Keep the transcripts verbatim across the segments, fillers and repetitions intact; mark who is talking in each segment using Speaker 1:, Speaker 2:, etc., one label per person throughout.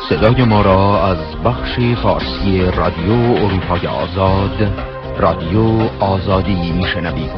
Speaker 1: صدای ما را از بخش فارسی رادیو اروپای آزاد، رادیو آزادی میشنوید.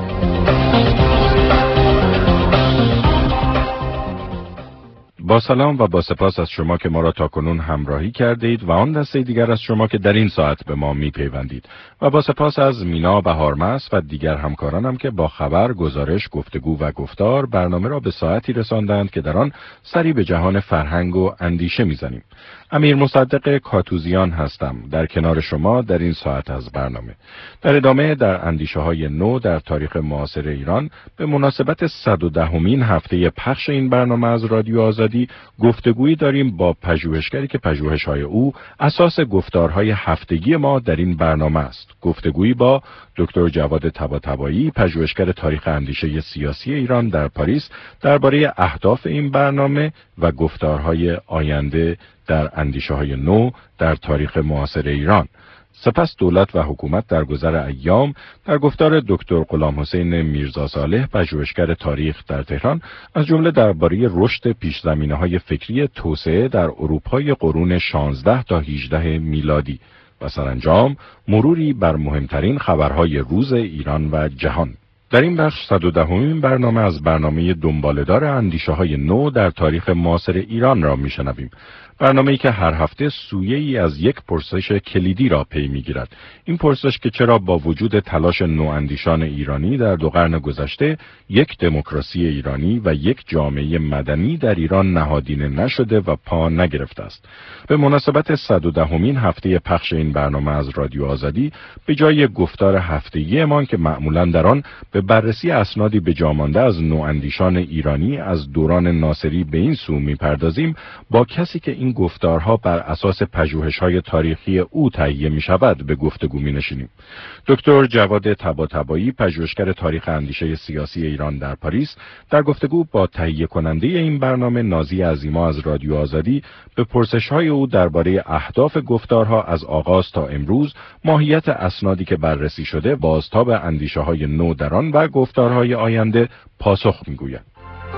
Speaker 2: با سلام و با سپاس از شما که ما را تاکنون همراهی کردید و آن دسته دیگر از شما که در این ساعت به ما میپیوندید و با سپاس از مینا بهارمس و دیگر همکارانم که با خبر، گزارش، گفتگو و گفتار برنامه را به ساعتی رساندند که در آن سری به جهان فرهنگ و اندیشه میزنیم. امیر مصدق کاتوزیان هستم در کنار شما در این ساعت از برنامه. در ادامه در اندیشه های نو در تاریخ معاصر ایران به مناسبت صد و دهمین هفته پخش این برنامه از رادیو آزادی گفتگویی داریم با پژوهشگری که پژوهش‌های او اساس گفتارهای هفتگی ما در این برنامه است. گفتگویی با دکتر جواد طباطبایی، پژوهشگر تاریخ اندیشه سیاسی ایران در پاریس درباره اهداف این برنامه و گفتارهای آینده در اندیشه‌های نو در تاریخ معاصر ایران. سپس دولت و حکومت در گذر ایام در گفتار دکتر غلام حسین میرزا صالح، پژوهشگر تاریخ در تهران، از جمله درباره رشد پیش‌زمینه‌های فکری توسعه در اروپای قرون شانزده تا هجده میلادی و سرانجام مروری بر مهمترین خبرهای روز ایران و جهان. در این بخش صد و دهمین برنامه از برنامه دنباله‌دار اندیشه‌های نو در تاریخ معاصر ایران را میشنویم. برنامه‌ای که هر هفته سویه‌ای از یک پرسش کلیدی را پی می‌گیرد. این پرسش که چرا با وجود تلاش نواندیشان ایرانی در دو قرن گذشته یک دموکراسی ایرانی و یک جامعه مدنی در ایران نهادینه نشده و پا نگرفته است. به مناسبت صد و دهمین هفته پخش این برنامه از رادیو آزادی، به جای گفتار هفتگی‌مان که معمولاً در آن به بررسی اسنادی به جا مانده از نواندیشان ایرانی از دوران ناصری به این سو می‌پردازیم، با کسی که این گفتارها بر اساس پژوهش‌های تاریخی او تهیه می‌شود به گفتگو می‌نشینیم. دکتر جواد طباطبایی، پژوهشگر تاریخ اندیشه سیاسی ایران در پاریس، در گفتگو با تهیه کننده این برنامه نازی عظیما از رادیو آزادی به پرسش‌های او درباره اهداف گفتارها از آغاز تا امروز، ماهیت اسنادی که بررسی شده، بازتاب اندیشه‌های نو در آن و گفتارهای آینده پاسخ می‌گوید.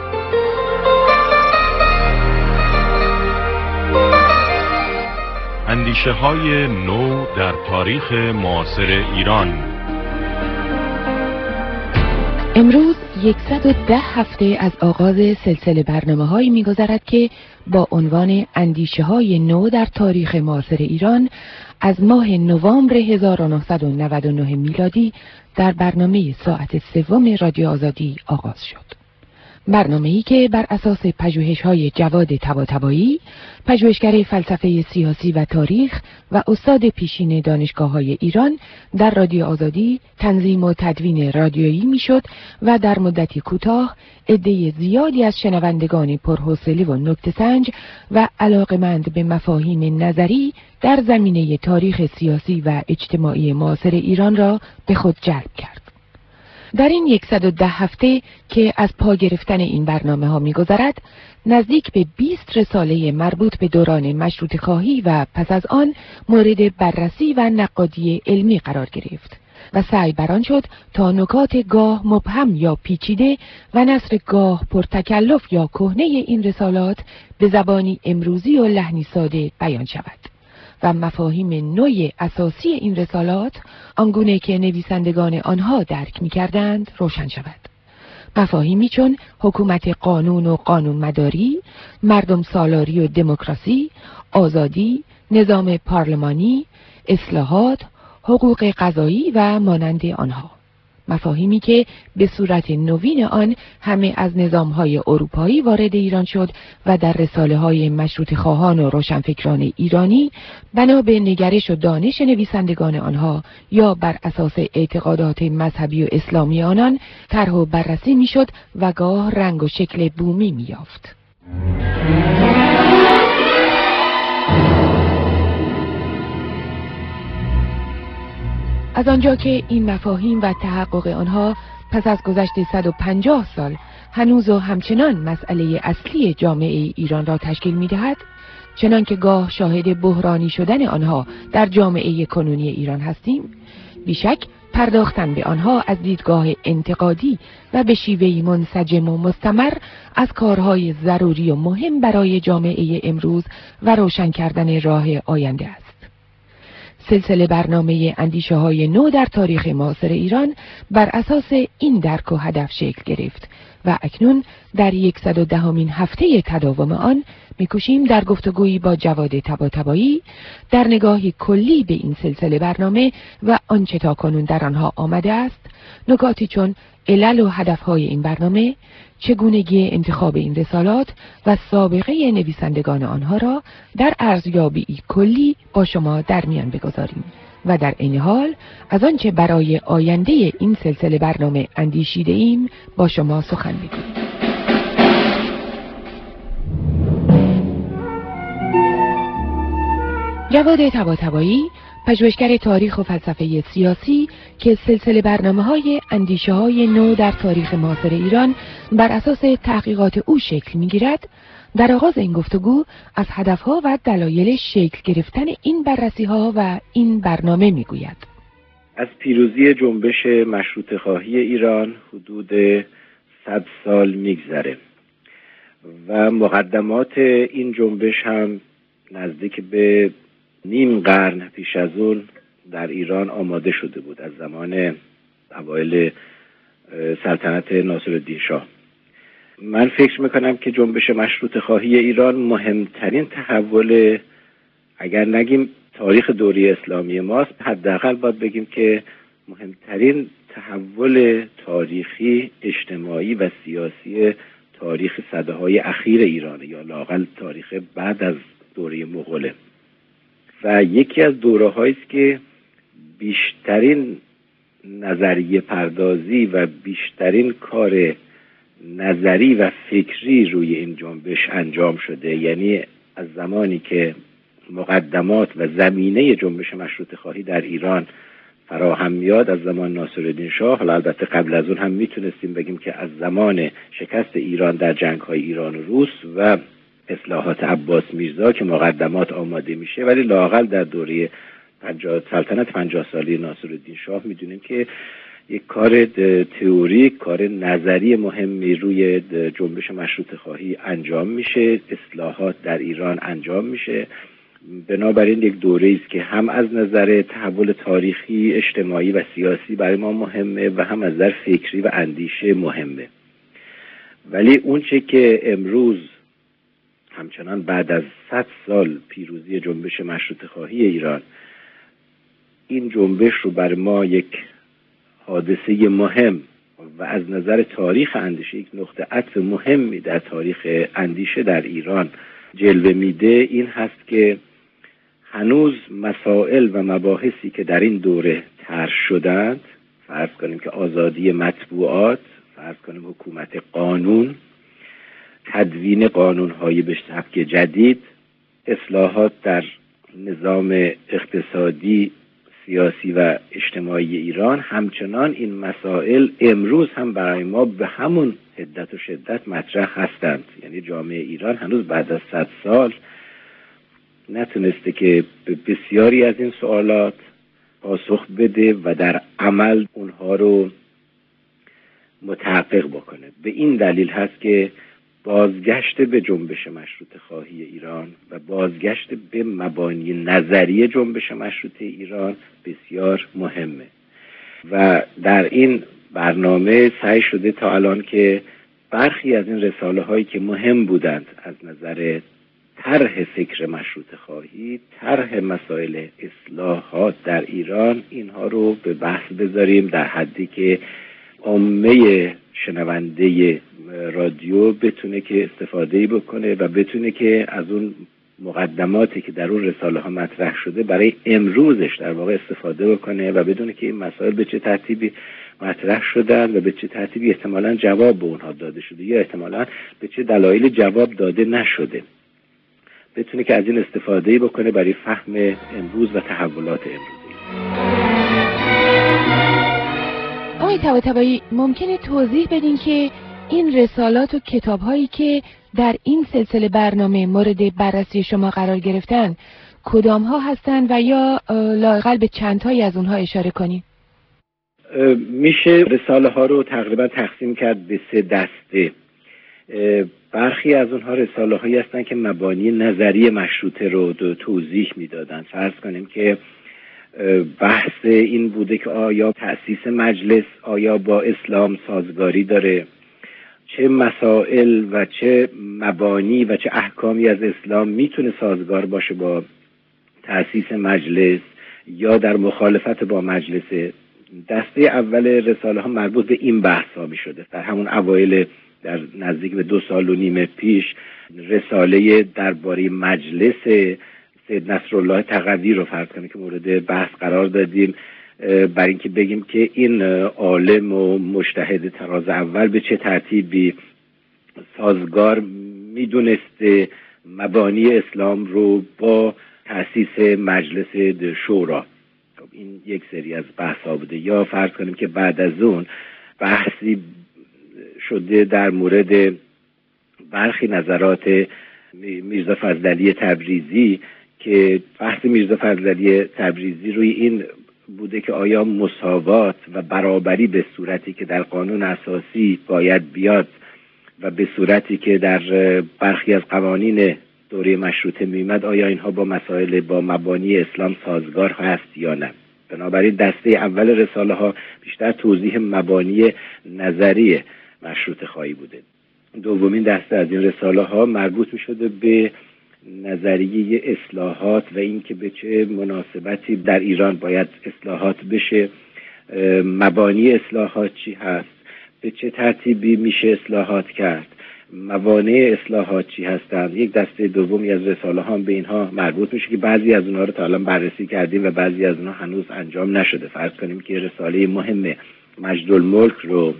Speaker 2: اندیشه‌های نو در تاریخ معاصر ایران.
Speaker 3: امروز صد و ده هفته از آغاز سلسله برنامه‌هایی می‌گذرد که با عنوان اندیشه‌های نو در تاریخ معاصر ایران از ماه نوامبر هزار و نهصد و نود و نه میلادی در برنامه ساعت سوم رادیو آزادی آغاز شد. برنامه‌ای که بر اساس پژوهش‌های جواد طباطبایی، پژوهشگر فلسفه سیاسی و تاریخ و استاد پیشین دانشگاه‌های ایران، در رادیو آزادی تنظیم و تدوین رادیویی میشد و در مدتی کوتاه عده زیادی از شنوندگان پرحوصله و نکته‌سنج و علاقه‌مند به مفاهیم نظری در زمینه تاریخ سیاسی و اجتماعی معاصر ایران را به خود جلب کرد. در این صد و ده هفته که از پا گرفتن این برنامه ها می گذرد، نزدیک به بیست رساله مربوط به دوران مشروطه خواهی و پس از آن مورد بررسی و نقادی علمی قرار گرفت و سعی بران شد تا نکات گاه مبهم یا پیچیده و نثر گاه پرتکلف یا کهنه این رسالات به زبانی امروزی و لحنی ساده بیان شود و مفاهیم نوع اساسی این رسالات آنگونه که نویسندگان آنها درک می‌کردند روشن شود. مفاهیمی چون حکومت قانون و قانون مداری، مردم سالاری و دموکراسی، آزادی، نظام پارلمانی، اصلاحات، حقوق قضایی و مانند آنها. مفاهیمی که به صورت نوین آن همه از نظام‌های اروپایی وارد ایران شد و در رساله‌های مشروطه خواهان و روشنفکران ایرانی بنا به نگرش و دانش نویسندگان آنها یا بر اساس اعتقادات مذهبی و اسلامی آنان طرح و بررسی می‌شد و گاه رنگ و شکل بومی می‌یافت. از آنجا که این مفاهیم و تحقق آنها پس از گذشت صد و پنجاه سال هنوز و همچنان مسئله اصلی جامعه ایران را تشکیل می‌دهد، چنان که گاه شاهد بحرانی شدن آنها در جامعه کنونی ایران هستیم، بیشک پرداختن به آنها از دیدگاه انتقادی و به شیوهی منسجم و مستمر از کارهای ضروری و مهم برای جامعه امروز و روشن کردن راه آینده است. سلسله برنامه اندیشه های نو در تاریخ معاصر ایران بر اساس این درک و هدف شکل گرفت و اکنون در صد و دهمین هفته تداوم آن می‌کوشیم در گفتگویی با جواد طباطبایی در نگاهی کلی به این سلسله برنامه و آنچه تاکنون در آنها آمده است، نکاتی چون علل و هدفهای این برنامه، چگونگی انتخاب این رسالات و سابقه نویسندگان آنها را در ارزیابی کلی با شما در میان بگذاریم و در این حال از آنچه برای آینده این سلسله برنامه اندیشیده ایم با شما سخن بگوییم. جواد طباطبایی، پژوهشگر تاریخ و فلسفه سیاسی که سلسله برنامه‌های اندیشه‌های نو در تاریخ معاصر ایران بر اساس تحقیقات او شکل می‌گیرد، در آغاز این گفتگو از هدفها و دلایل شکل گرفتن این بررسی‌ها و این برنامه می‌گوید.
Speaker 4: از پیروزی جنبش مشروطه خواهی ایران حدود صد سال می‌گذره و مقدمات این جنبش هم نزدیک به نیم قرن پیش از اون در ایران آماده شده بود، از زمان اوایل سلطنت ناصرالدین شاه. من فکر میکنم که جنبش مشروطه خواهی ایران مهمترین تحول، اگر نگیم تاریخ دوره اسلامی ماست، حداقل باید بگیم که مهمترین تحول تاریخی، اجتماعی و سیاسی تاریخ سده‌های اخیر ایرانه، یا لااقل تاریخ بعد از دوره مغوله. و یکی از دوره‌هایی است که بیشترین نظریه پردازی و بیشترین کار نظری و فکری روی این جنبش انجام شده. یعنی از زمانی که مقدمات و زمینه جنبش مشروطه خواهی در ایران فراهم میاد، از زمان ناصرالدین شاه، حالا البته قبل از اون هم میتونستیم بگیم که از زمان شکست ایران در جنگ‌های ایران و روس و اصلاحات عباس میرزا که مقدمات آماده میشه، ولی لااقل در دوره پنجاه سلطنت پنجاه ساله ناصرالدین شاه میدونیم که یک کار تئوریک، کار نظری مهمی روی جنبش مشروطه خواهی انجام میشه، اصلاحات در ایران انجام میشه. بنابراین یک دوره است که هم از نظر تحول تاریخی، اجتماعی و سیاسی برای ما مهمه و هم از نظر فکری و اندیشه مهمه. ولی اونچه که امروز همچنان بعد از صد سال پیروزی جنبش مشروطه خواهی ایران، این جنبش رو بر ما یک حادثه مهم و از نظر تاریخ اندیشه یک نقطه عطف مهمی در تاریخ اندیشه در ایران جلوه میده، این هست که هنوز مسائل و مباحثی که در این دوره طرح شدند، فرض کنیم که آزادی مطبوعات، فرض کنیم حکومت قانون، تدوین قانون‌های به سبک جدید، اصلاحات در نظام اقتصادی، سیاسی و اجتماعی ایران، همچنان این مسائل امروز هم برای ما به همون حدت و شدت مطرح هستند. یعنی جامعه ایران هنوز بعد از صد سال نتونسته که به بسیاری از این سوالات پاسخ بده و در عمل اونها رو متحقق بکنه. به این دلیل هست که بازگشت به جنبش مشروطه خواهی ایران و بازگشت به مبانی نظری جنبش مشروطه ایران بسیار مهمه و در این برنامه سعی شده تا الان که برخی از این رساله هایی که مهم بودند از نظر طرح فکر مشروطه خواهی، طرح مسائل اصلاحات در ایران، اینها رو به بحث بذاریم در حدی که عامه شنونده رادیو بتونه که استفاده بکنه و بتونه که از اون مقدماتی که در اون رساله ها مطرح شده برای امروزش در واقع استفاده بکنه و بدونه که این مسائل به چه ترتیبی مطرح شدن و به چه ترتیبی احتمالاً جواب به اونها داده شده یا احتمالاً به چه دلایل جواب داده نشده، بتونه که از این استفاده بکنه برای فهم امروز و تحولات امروزی.
Speaker 3: آقای طباطبایی، ممکنه توضیح بدین که این رسالات و کتاب‌هایی که در این سلسله برنامه مورد بررسی شما قرار گرفتن کدام‌ها هستند و یا لااقل به چندتایی از اونها اشاره کنید؟
Speaker 4: میشه رساله ها رو تقریبا تقسیم کرد به سه دسته. برخی از اونها رساله هایی هستن که مبانی نظری مشروطه رو توضیح میدادن. فرض کنیم که بحث این بوده که آیا تأسیس مجلس آیا با اسلام سازگاری داره، چه مسائل و چه مبانی و چه احکامی از اسلام میتونه سازگار باشه با تأسیس مجلس یا در مخالفت با مجلس. دسته اول رساله ها مربوط به این بحث ها می شده. در همون اوایل در نزدیک به دو سال و نیم پیش رساله درباره مجلس سید نصرالله تقوی رو فرض کنیم که مورد بحث قرار دادیم، برای اینکه بگیم که این عالم و مجتهد طراز اول به چه ترتیبی سازگار میدونسته مبانی اسلام رو با تأسیس مجلس شورا. این یک سری از بحث ها بوده. یا فرض کنیم که بعد از اون بحثی شده در مورد برخی نظرات میرزا فضلعلی تبریزی که بحث میرزا فضلعلی تبریزی روی این بوده که آیا مساوات و برابری به صورتی که در قانون اساسی باید بیاد و به صورتی که در برخی از قوانین دوره مشروطه میمد آیا اینها با مسائل با مبانی اسلام سازگار هست یا نه. بنابراین دسته اول رساله ها بیشتر توضیح مبانی نظری مشروطه خواهی بوده. دومین دسته از این رساله ها مربوط می شده به نظریه اصلاحات و اینکه به چه مناسبتی در ایران باید اصلاحات بشه، مبانی اصلاحات چی هست، به چه ترتیبی میشه اصلاحات کرد، موانع اصلاحات چی هستند. یک دسته دومی از رساله ها به اینها مربوط میشه که بعضی از اونها رو تا الان بررسی کردیم و بعضی از اونها هنوز انجام نشده. فرض کنیم که رساله مهم مجدالملک رو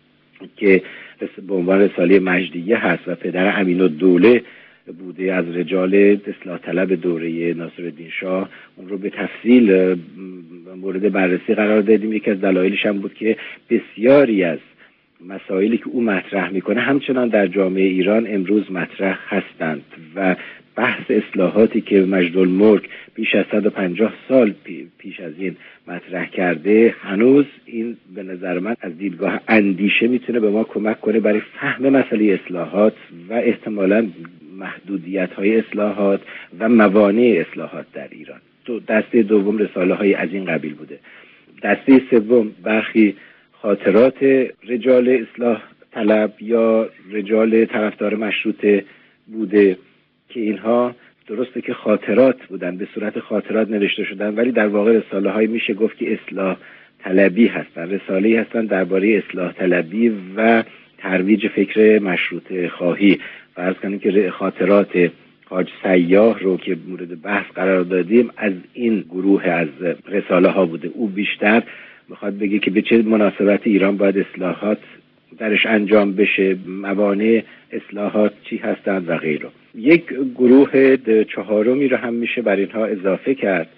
Speaker 4: که به عنوان رساله مجدیه هست و پدر امین‌الدوله بوده از رجال اصلاح طلب دوره ناصرالدین شاه، اون رو به تفصیل مورد بررسی قرار دادیم. یکی از دلایلش هم بود که بسیاری از مسائلی که او مطرح میکنه همچنان در جامعه ایران امروز مطرح هستند و بحث اصلاحاتی که مجدالملک بیش از صد و پنجاه سال پیش از این مطرح کرده هنوز این به نظر من از دیدگاه اندیشه میتونه به ما کمک کنه برای فهم مسئله اصلاحات و احتمالاً محدودیت‌های اصلاحات و موانع اصلاحات در ایران. تو دسته دوم رساله های از این قبیل بوده. دسته سوم برخی خاطرات رجال اصلاح طلب یا رجال طرفدار مشروطه بوده که اینها درسته که خاطرات بودن، به صورت خاطرات نوشته شدن، ولی در واقع رساله های میشه گفت که اصلاح طلبی هستن. رساله‌ای هستن درباره اصلاح طلبی و ترویج فکر مشروطه خواهی. فرض کنیم که خاطرات حاج سیاح رو که مورد بحث قرار دادیم از این گروه از رساله ها بوده. او بیشتر میخواد بگه که به چه مناسبت ایران باید اصلاحات درش انجام بشه، موانع اصلاحات چی هستند و غیره. یک گروه چهارمی رو هم میشه بر اینها اضافه کرد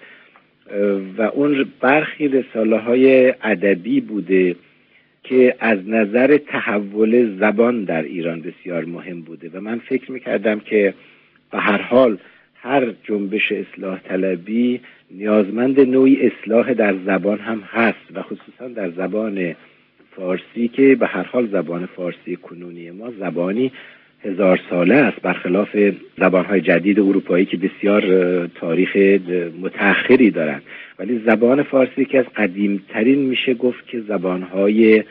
Speaker 4: و اون برخی رساله های ادبی بوده که از نظر تحول زبان در ایران بسیار مهم بوده و من فکر میکردم که به هر حال هر جنبش اصلاح طلبی نیازمند نوعی اصلاح در زبان هم هست و خصوصا در زبان فارسی که به هر حال زبان فارسی کنونی ما زبانی هزار ساله است، برخلاف زبانهای جدید اروپایی که بسیار تاریخ متأخری دارند. ولی زبان فارسی که از قدیمترین میشه گفت که زبانهای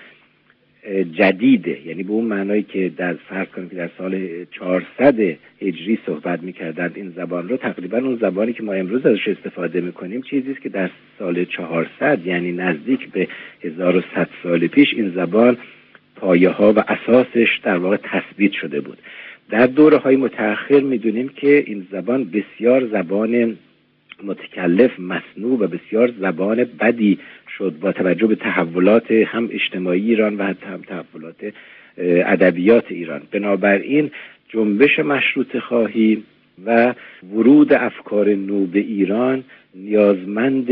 Speaker 4: جدیده، یعنی به اون معنایی که در فرض کنیم که در سال چهارصد هجری صحبت میکردند این زبان رو، تقریبا اون زبانی که ما امروز ازش استفاده میکنیم چیزی است که در سال چهارصد یعنی نزدیک به هزار و صد سال پیش این زبان پایه ها و اساسش در واقع تثبیت شده بود. در دوره های متأخر میدونیم که این زبان بسیار زبان متکلف، مصنوع و بسیار زبان بدی شد با توجه به تحولات هم اجتماعی ایران و هم تحولات ادبیات ایران. بنابراین جنبش مشروطه خواهی و ورود افکار نو به ایران نیازمند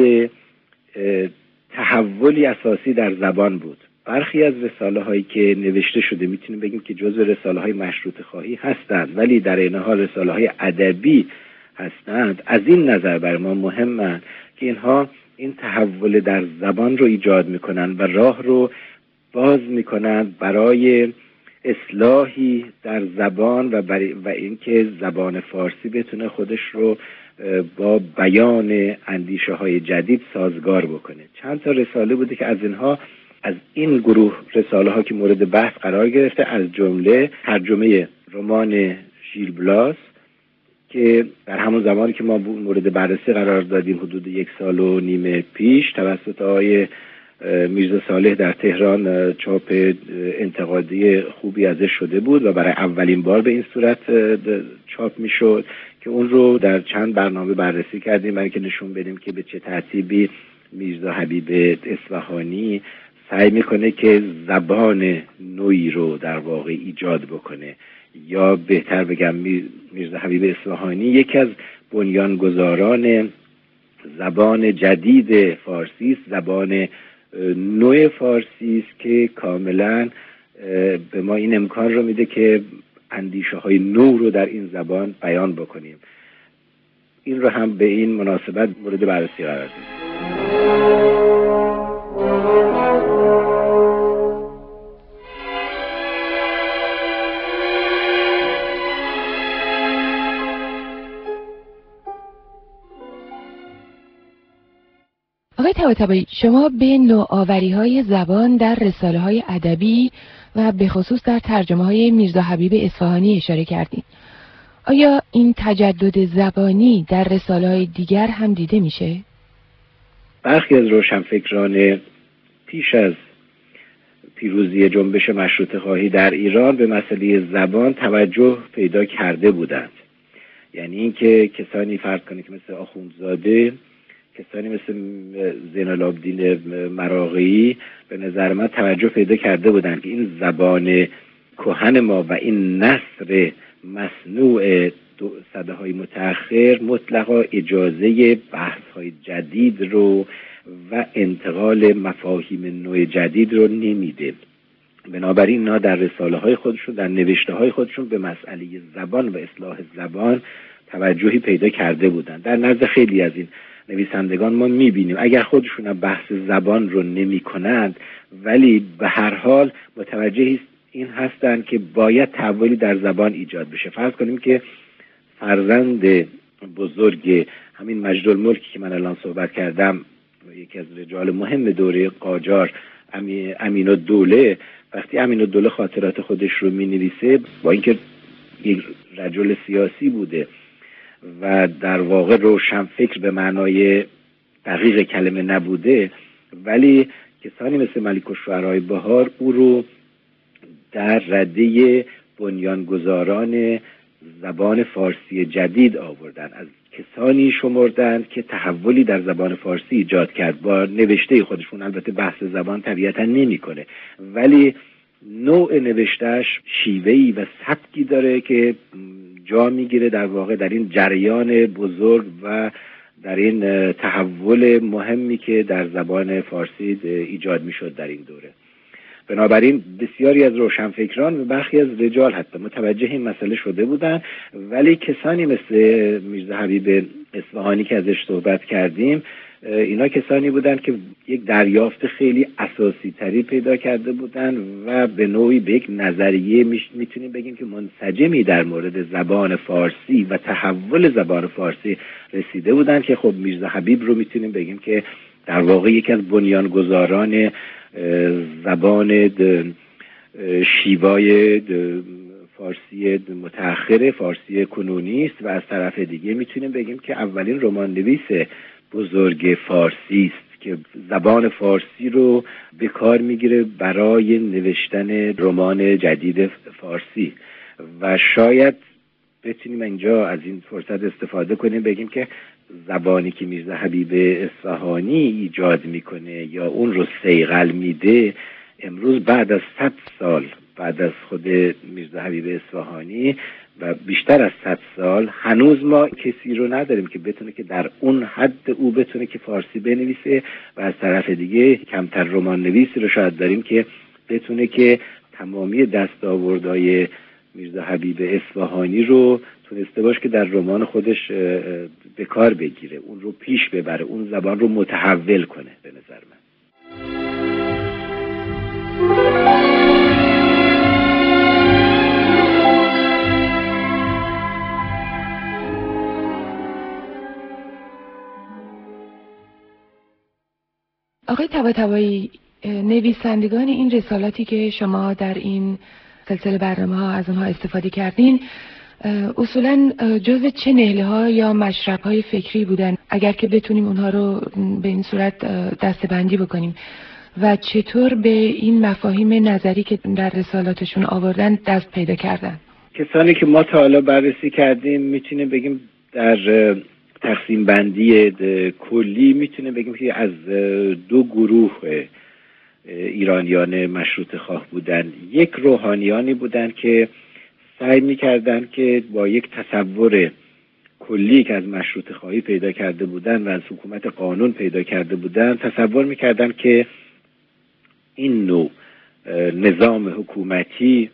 Speaker 4: تحولی اساسی در زبان بود. برخی از رساله هایی که نوشته شده میتونیم بگیم که جزو رساله های مشروطه خواهی هستند، ولی در این حال رساله های ادبی هستند. از این نظر بر ما مهمند که اینها این تحول در زبان رو ایجاد میکنن و راه رو باز میکنن برای اصلاحی در زبان و برای و اینکه زبان فارسی بتونه خودش رو با بیان اندیشه های جدید سازگار بکنه. چند تا رساله بوده که از اینها از این گروه رساله ها که مورد بحث قرار گرفته، از جمله ترجمه رمان ژیل بلاس که در همون زمانی که ما مورد بررسی قرار دادیم حدود یک سال و نیم پیش توسط آقای میرزا صالح در تهران چاپ انتقادی خوبی ازش شده بود و برای اولین بار به این صورت چاپ میشد که اون رو در چند برنامه بررسی کردیم برای که نشون بدیم که به چه ترتیبی میرزا حبیب اصفهانی سعی میکنه که زبان نوعی رو در واقع ایجاد بکنه، یا بهتر بگم میرزا حبیب اصفهانی یکی از بنیانگذاران زبان جدید فارسی است، زبان نوع فارسی است که کاملا به ما این امکان رو میده که اندیشه های نو رو در این زبان بیان بکنیم. این رو هم به این مناسبت مورد بررسی قرار دادیم.
Speaker 3: آقای طباطبایی، شما به نوآوری‌های زبان در رساله‌های ادبی و به خصوص در ترجمه‌های میرزا حبیب اصفهانی اشاره کردید. آیا این تجدد زبانی در رساله‌های دیگر هم دیده میشه؟
Speaker 4: برخی از روشنفکران پیش از پیروزی جنبش مشروطه خواهی در ایران به مسئله زبان توجه پیدا کرده بودند. یعنی اینکه کسانی فرض کنید که مثل آخوندزاده، کسانی مثل زین العابدین مراغه‌ای به نظر من توجه پیدا کرده بودند که این زبان کهن ما و این نثر مصنوع صداهای متأخر مطلقا اجازه بحث‌های جدید رو و انتقال مفاهیم نوع جدید رو نمیده. بنابراین اینا در رساله‌های خودشون، در نوشته‌های خودشون به مسئله زبان و اصلاح زبان توجهی پیدا کرده بودند. در نزد خیلی از این نویسندگان ما میبینیم اگر خودشون بحث زبان رو نمی کنند ولی به هر حال متوجه این هستند که باید تحولی در زبان ایجاد بشه. فرض کنیم که فرزند بزرگ همین مجدالملک که من الان صحبت کردم، یکی از رجال مهم دوره قاجار، امین الدوله، وقتی امین الدوله خاطرات خودش رو می نویسه، با اینکه یک رجل سیاسی بوده و در واقع روشنفکر به معنای دقیق کلمه نبوده، ولی کسانی مثل ملک الشعراء بهار او رو در رده بنیانگذاران زبان فارسی جدید آوردن، از کسانی شمردند که تحولی در زبان فارسی ایجاد کرد. با نوشته خودشون البته بحث زبان طبیعتا نمی کنه، ولی نوع نوشتهش شیوهی و سبکی داره که جا میگیره در واقع در این جریان بزرگ و در این تحول مهمی که در زبان فارسی ایجاد میشد در این دوره. بنابراین بسیاری از روشنفکران و برخی از رجال حتی متوجه این مسئله شده بودند، ولی کسانی مثل میرزا حبیب اصفهانی که ازش صحبت کردیم، اینا کسانی بودند که یک دریافت خیلی اساسی تری پیدا کرده بودند و به نوعی به یک نظریه میتونیم بگیم که منسجمی در مورد زبان فارسی و تحول زبان فارسی رسیده بودند که خب میرزا حبیب رو میتونیم بگیم که در واقع یکی از بنیانگذاران زبان شیوای فارسی متأخر، فارسی کنونی است و از طرف دیگه میتونیم بگیم که اولین رمان نویس بزرگ فارسی است که زبان فارسی رو به کار میگیره برای نوشتن رمان جدید فارسی. و شاید بتونیم اینجا از این فرصت استفاده کنیم بگیم که زبانی که میرزا حبیب اصفهانی ایجاد میکنه یا اون رو صیقل میده، امروز بعد از صد سال بعد از خود میرزا حبیب اصفهانی و بیشتر از صد سال هنوز ما کسی رو نداریم که بتونه که در اون حد او بتونه که فارسی بنویسه و از طرف دیگه کمتر رمان نویسی رو شاید داریم که بتونه که تمامی دستاوردهای میرزا حبیب اصفهانی رو تونسته باشه که در رمان خودش به کار بگیره، اون رو پیش ببره، اون زبان رو متحول کنه به نظر من.
Speaker 3: آقای طباطبایی، نویسندگان این رسالاتی که شما در این سلسله برنامه ها از اونها استفاده کردین اصولاً جزء چه نهله ها یا مشرب های فکری بودن، اگر که بتونیم اونها رو به این صورت دسته‌بندی بکنیم، و چطور به این مفاهیم نظری که در رسالاتشون آوردن دست پیدا کردن؟
Speaker 4: کسانی که ما تا حالا بررسی کردیم میتونیم بگیم در تقسیم بندی کلی میتونیم بگیم که از دو گروه ایرانیان مشروطه خواه بودن. یک روحانیانی بودن که سعی میکردن که با یک تصور کلی که از مشروطه خواهی پیدا کرده بودن و از حکومت قانون پیدا کرده بودن تصور میکردن که این نوع نظام حکومتی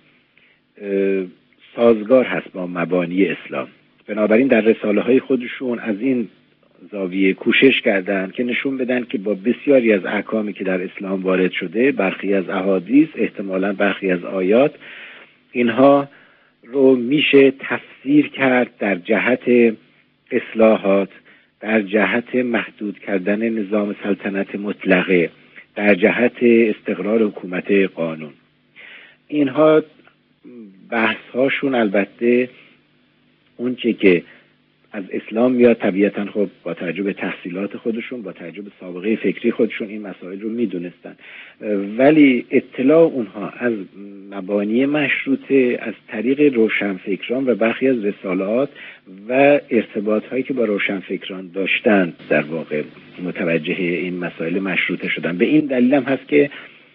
Speaker 4: سازگار هست با مبانی اسلام. بنابراین در رساله های خودشون از این زاویه کوشش کردند که نشون بدن که با بسیاری از احکامی که در اسلام وارد شده، برخی از احادیث، احتمالاً برخی از آیات، اینها رو میشه تفسیر کرد در جهت اصلاحات، در جهت محدود کردن نظام سلطنت مطلقه، در جهت استقرار حکومت قانون. اینها بحث هاشون البته اون چه که از اسلام میاد طبیعتاً خب با توجه به تحصیلات خودشون، با توجه به سابقه فکری خودشون این مسائل رو میدونستن، ولی اطلاع اونها از مبانی مشروطه از طریق روشنفکران و برخی از رسالات و ارتباط هایی که با روشنفکران داشتن در واقع متوجه این مسائل مشروطه شدن. به این دلیل هم هست که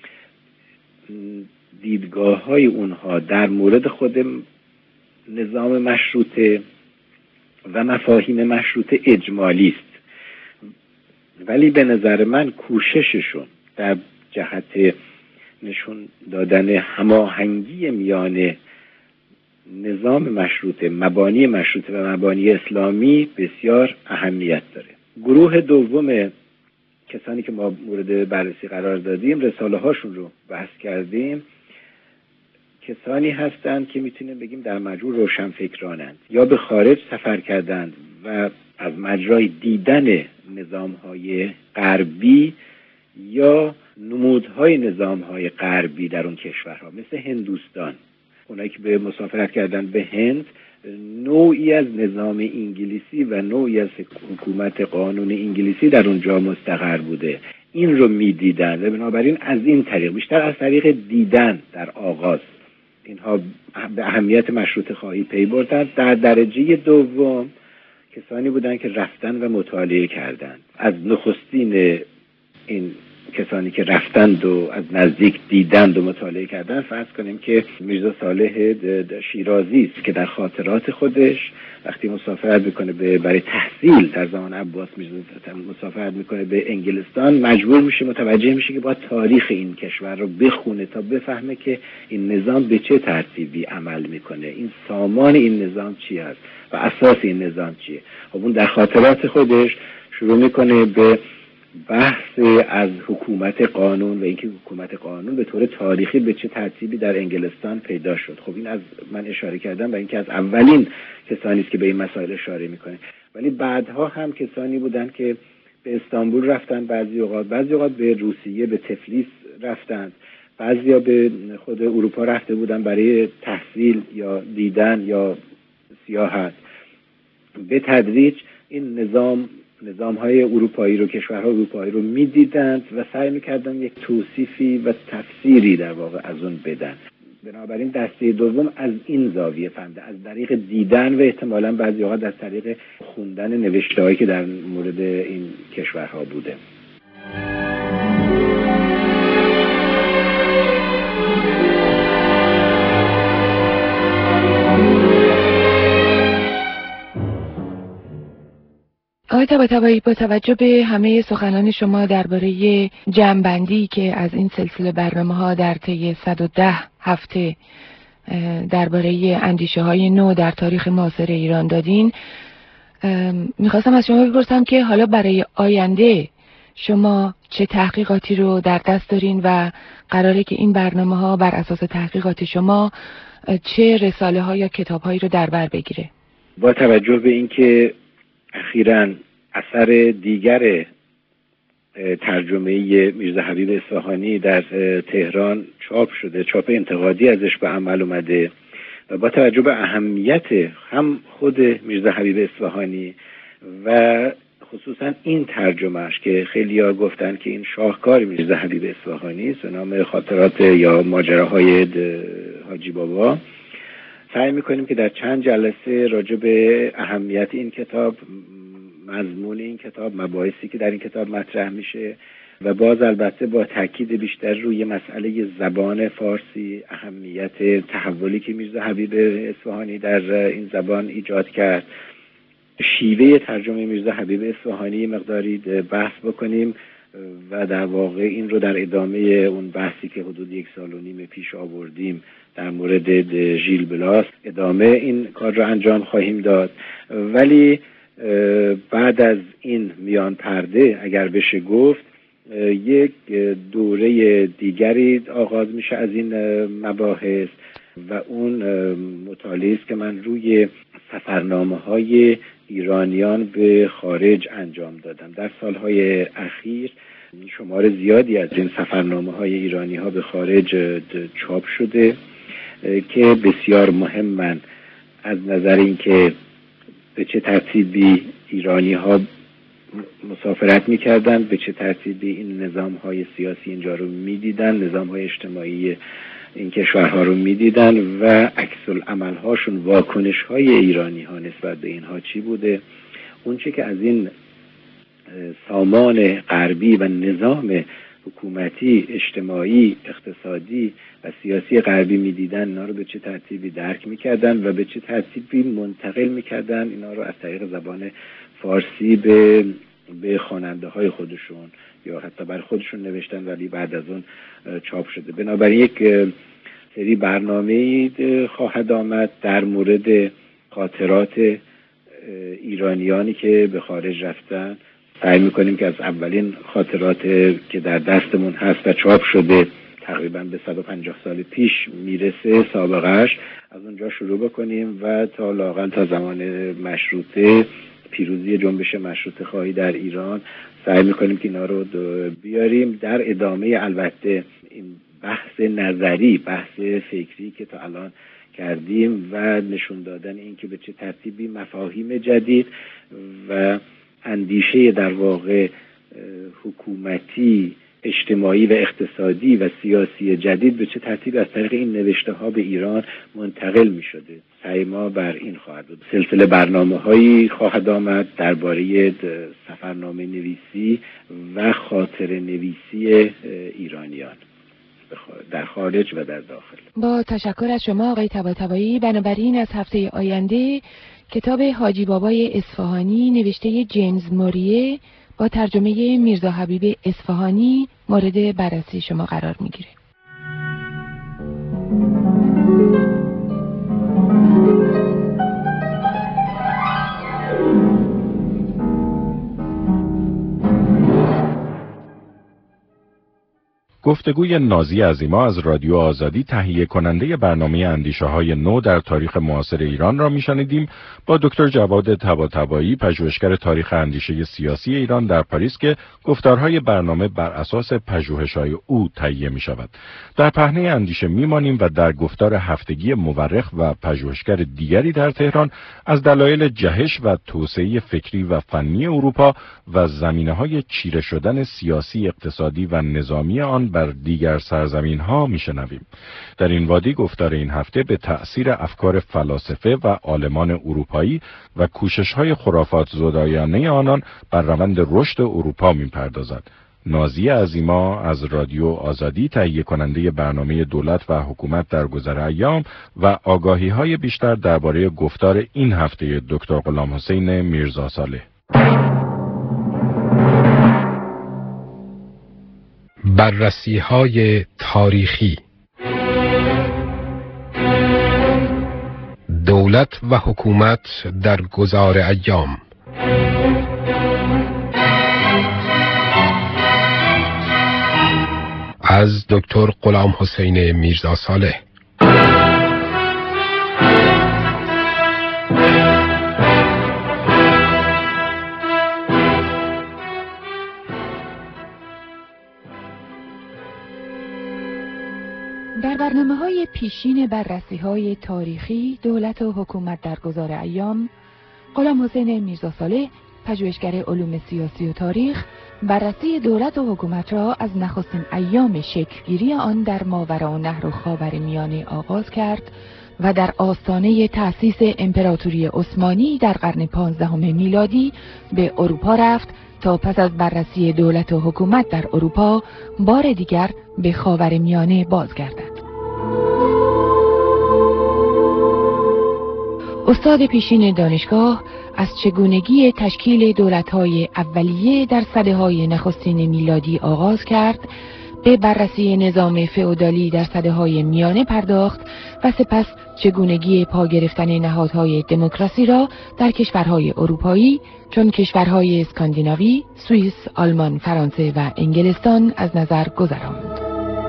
Speaker 4: دیدگاه های اونها در مورد خود نظام مشروطه و مفاهیم مشروطه اجمالی است، ولی به نظر من کوشششون در جهت نشون دادن هماهنگی میان نظام مشروطه، مبانی مشروطه و مبانی اسلامی بسیار اهمیت داره. گروه دوم کسانی که ما مورد بررسی قرار دادیم، رساله هاشون رو بحث کردیم، کسانی هستند که میتونیم بگیم در مجموع روشنفکرانند، یا به خارج سفر کردند و از مجرای دیدن نظام‌های غربی یا نمودهای نظام‌های غربی در اون کشورها، مثل هندوستان، اونایی که به مسافرت کردن به هند، نوعی از نظام انگلیسی و نوعی از حکومت قانون انگلیسی در اونجا مستقر بوده، این رو میدیدن و بنابراین از این طریق، بیشتر از طریق دیدن در آغاز، اینها به اهمیت مشروطه خواهی پی بردند. در درجه دوم کسانی بودند که رفتن و مطالعه کردند. از نخستین این کسانی که رفتند و از نزدیک دیدند و مطالعه کردند فرض کنیم که میرزا صالح شیرازی است که در خاطرات خودش وقتی مسافرت میکنه به برای تحصیل در زمان عباس میرزا مسافرت میکنه به انگلستان، مجبور میشه متوجه میشه که باید تاریخ این کشور رو بخونه تا بفهمه که این نظام به چه ترتیبی عمل میکنه، این سامان این نظام چی است و اساس این نظام چیه. خب اون در خاطرات خودش شروع میکنه به بحث از حکومت قانون و اینکه حکومت قانون به طور تاریخی به چه ترتیبی در انگلستان پیدا شد. خب این از من اشاره کردم و اینکه از اولین کسانی است که به این مسائل اشاره میکنه، ولی بعدها هم کسانی بودند که به استانبول رفتند، بعضی اوقات بعضی اوقات به روسیه، به تفلیس رفتند، بعضیا به خود اروپا رفته بودند برای تحصیل یا دیدن یا سیاحت. به تدریج این نظام نظام‌های اروپایی رو، کشورهای اروپایی رو می‌دیدند و سعی می‌کردن یک توصیفی و تفسیری در واقع از اون بدن. بنابراین دسته دوم از این زاویه فهمیده، از طریق دیدن و احتمالاً بعضی اوقات از طریق خوندن نوشته‌هایی که در مورد این کشورها بوده.
Speaker 3: آقای طباطبایی، با توجه به همه سخنان شما درباره جمع‌بندی که از این سلسله برنامه‌ها در طی صد و ده هفته درباره اندیشه‌های نو در تاریخ معاصر ایران دادین، میخواستم از شما بپرسم که حالا برای آینده شما چه تحقیقاتی رو در دست دارین و قراره که این برنامه ها بر اساس تحقیقات شما چه رساله ها یا کتاب هایی رو در بر بگیره؟
Speaker 4: با توجه به اینکه اخیراً اثر دیگر ترجمه میرزا حبیب اصفهانی در تهران چاپ شده، چاپ انتقادی ازش به عمل اومده و با توجه به اهمیت هم خود میرزا حبیب اصفهانی و خصوصا این ترجمهش که خیلی ها گفتن که این شاهکار میرزا حبیب اصفهانی است، به نام خاطرات یا ماجراهای حاجی بابا، سعی میکنیم که در چند جلسه راجع به اهمیت این کتاب، مضمون این کتاب، مباحثی که در این کتاب مطرح میشه و باز البته با تاکید بیشتر روی مسئله زبان فارسی، اهمیت تحولی که میرزا حبیب اصفهانی در این زبان ایجاد کرد، شیوه ترجمه میرزا حبیب اصفهانی مقداری بحث بکنیم و در واقع این رو در ادامه اون بحثی که حدود یک سال و نیم پیش آوردیم در مورد ژیل بلاس ادامه این کار رو انجام خواهیم داد. ولی بعد از این میان پرده اگر بشه گفت یک دوره دیگری آغاز میشه از این مباحث و اون مطالعه است که من روی سفرنامه‌های ایرانیان به خارج انجام دادم. در سالهای اخیر شمار زیادی از این سفرنامه‌های ایرانی‌ها به خارج چاپ شده که بسیار مهمن از نظر اینکه به چه ترتیبی ایرانی‌ها مسافرت می‌کردند، به چه ترتیبی این نظام‌های سیاسی اینجا رو می‌دیدن، نظام‌های اجتماعی این کشورها رو می‌دیدن و عکس العمل‌هاشون، واکنش‌های ایرانی‌ها نسبت به اینها چی بوده. اون چه که از این سامان غربی و نظام حکومتی، اجتماعی، اقتصادی و سیاسی غربی می‌دیدن، اینا رو به چه ترتیبی درک می‌کردن و به چه ترتیبی منتقل می‌کردن اینا رو از طریق زبان فارسی به به خواننده‌های خودشون یا حتی برای خودشون نوشتن ولی بعد از اون چاپ شده. بنابراین یک سری برنامه‌ای خواهد آمد در مورد خاطرات ایرانیانی که به خارج رفتن. سعی می‌کنیم که از اولین خاطرات که در دستمون هست و چاپ شده تقریباً به صد و پنجاه سال پیش میرسه سابقهش، از اونجا شروع بکنیم و تا لااقل تا زمان مشروطه، پیروزی جنبش مشروطه خواهی در ایران، سعی میکنیم که اینا رو بیاریم. در ادامه البته این بحث نظری، بحث فکری که تا الان کردیم و نشون دادن این که به چه ترتیبی مفاهیم جدید و اندیشه در واقع حکومتی، اجتماعی و اقتصادی و سیاسی جدید به چه ترتیب از طریق این نوشته ها به ایران منتقل می شده. سعی ما بر این خواهد بود. سلسله برنامه هایی خواهد آمد درباره سفرنامه نویسی و خاطره نویسی ایرانیان در خارج و در داخل.
Speaker 3: با تشکر از شما آقای طباطبایی. بنابراین از هفته آینده کتاب حاجی بابای اصفهانی نوشته جیمز موریه با ترجمه میرزا حبیب اصفهانی مورد بررسی شما قرار میگیره.
Speaker 2: گفتگوی نازی عظیما از رادیو آزادی تهیه کننده برنامه اندیشه های نو در تاریخ معاصر ایران را میشنیدیم با دکتر جواد طباطبایی، پژوهشگر تاریخ اندیشه سیاسی ایران در پاریس که گفتارهای برنامه بر اساس پژوهش‌های او تهیه می شود. در پهنه اندیشه میمانیم و در گفتار هفتگی مورخ و پژوهشگر دیگری در تهران از دلایل جهش و توسعه فکری و فنی اروپا و زمینه‌های چیره شدن سیاسی، اقتصادی و نظامی آن بر دیگر سرزمین‌ها میشنویم. در این وادی گفتار این هفته به تأثیر افکار فلاسفه و عالمان اروپایی و کوشش‌های خرافات زدایانه آنان بر روند رشد اروپا می‌پردازد. نازی عظیما از رادیو آزادی تهیه کننده برنامه دولت و حکومت در گذر ایام و آگاهی‌های بیشتر درباره گفتار این هفته دکتر غلام حسین میرزا صالح.
Speaker 5: بررسی‌های تاریخی. دولت و حکومت در گذار ایام. از دکتر غلام حسین میرزا صالح.
Speaker 3: در برنامه‌های پیشین بررسی‌های تاریخی دولت و حکومت در گذار ایام، غلام حسین میرزا صالح، پژوهشگر علوم سیاسی و تاریخ، بررسی دولت و حکومت را از نخستین ایام شکل‌گیری آن در ماوراءالنهر و خاورمیانه آغاز کرد و در آستانه تأسیس امپراتوری عثمانی در قرن پانزدهم میلادی به اروپا رفت تا پس از بررسی دولت و حکومت در اروپا بار دیگر به خاورمیانه بازگردد. استاد پیشین دانشگاه از چگونگی تشکیل دولت‌های اولیه در سده‌های نخستین میلادی آغاز کرد، به بررسی نظام فئودالی در سده‌های میانه پرداخت و سپس چگونگی پا گرفتن نهادهای دموکراسی را در کشورهای اروپایی چون کشورهای اسکاندیناوی، سوئیس، آلمان، فرانسه و انگلستان از نظر گذراند.